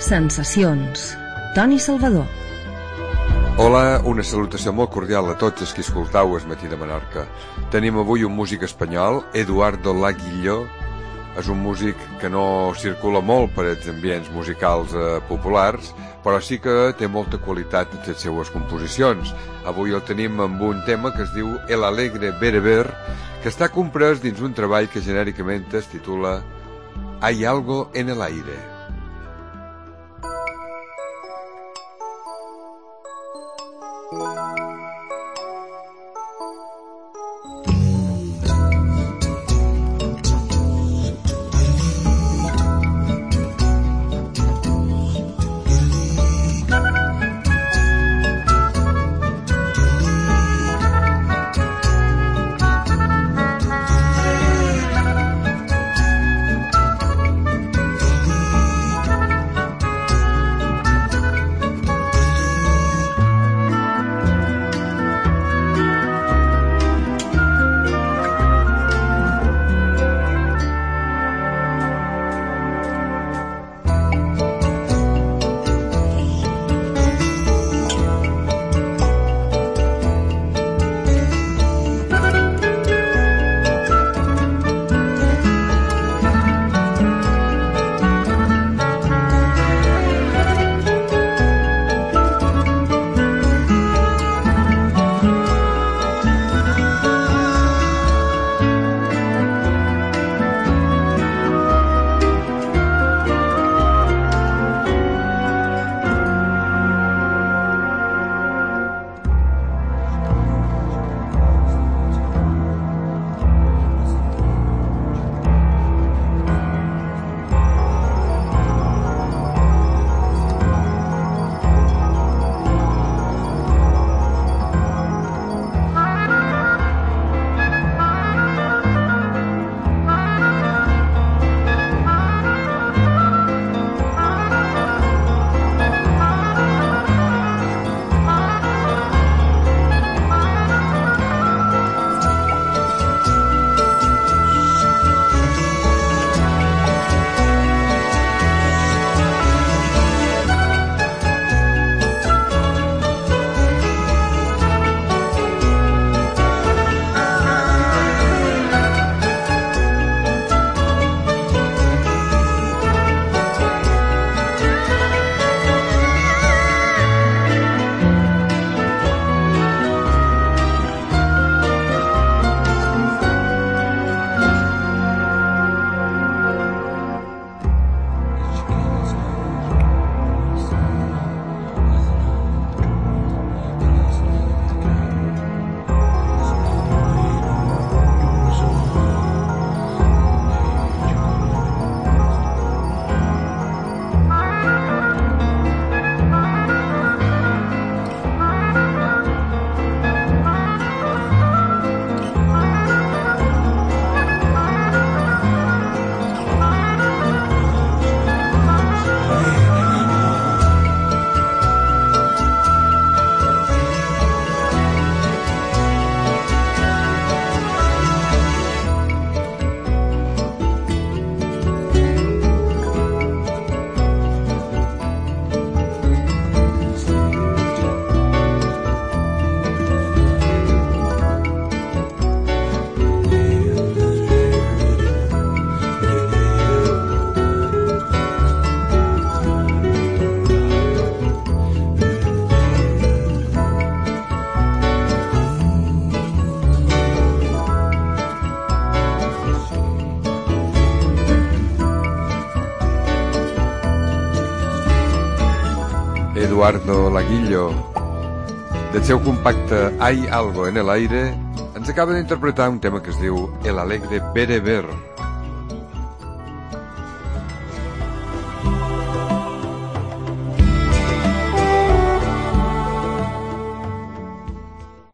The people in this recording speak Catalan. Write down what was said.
Sensacions. Toni Salvador. Hola, una salutació molt cordial a tots els que escoltau el Matí de Menorca. Tenim avui un músic espanyol, Eduardo Laguillo. És un músic que no circula molt per als ambients musicals populars, però sí que té molta qualitat en les seues composicions. Avui el tenim amb un tema que es diu El alegre bereber, que està comprès dins un treball que genèricament es titula Hay algo en el aire. Eduardo Laguillo, del seu compacte Hay algo en el aire, ens acaba d'interpretar un tema que es diu El alegre bereber.